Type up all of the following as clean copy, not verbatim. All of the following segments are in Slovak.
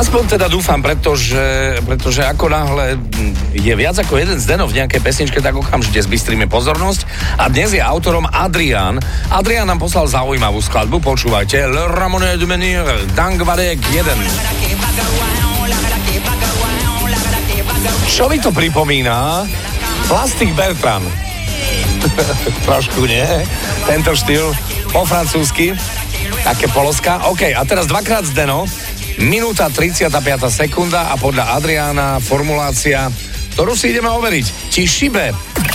Aspoň teda dúfam, pretože ako náhle je viac ako jeden Zdeno v nejakej pesničke, tak okamžite zbystríme pozornosť. A dnes je autorom Adrián. Adrián nám poslal zaujímavú skladbu, počúvajte. Le Ramone du Menir, Dangvadek 1. Čo mi to pripomína? Plastik Bertrand. Trošku, nie? Tento štýl po francúzsky. Také poloska. OK, a teraz dvakrát Zdeno. Minúta 35. sekunda a podľa Adriána formulácia, ktorú si ideme overiť. Ti šibe.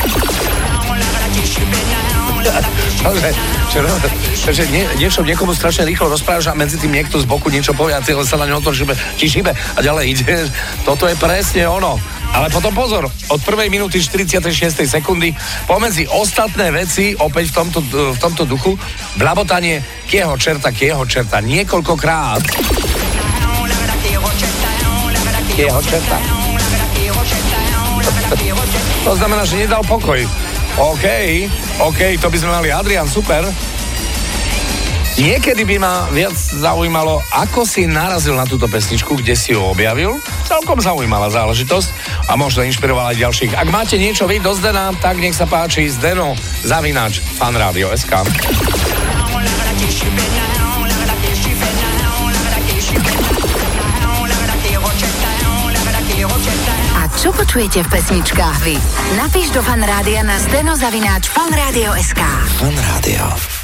Takže niečo niekomu strašne rýchlo rozprávaš a medzi tým niekto z boku niečo povie a ty sa na ňo otočíš, ti šibe a ďalej ideš. Toto je presne ono. Ale potom pozor, od 1. minúty 46. sekundy pomedzi ostatné veci, opäť v tomto duchu, blabotanie kieho čerta, niekoľkokrát. Kieho čerta. To znamená, že nedal pokoj. OK, to by sme mali. Adrián, super. Niekedy by ma viac zaujímalo, ako si narazil na túto pesničku, kde si ju objavil. Celkom zaujímavá záležitosť a možno inšpirovala aj ďalších. Ak máte niečo vy do Zdena, tak nech sa páči zdeno@fanradio.sk. A čo počujete v pesničkách vy? Napíš do Fanrádia na zdeno@fanradio.sk. Fanrádio.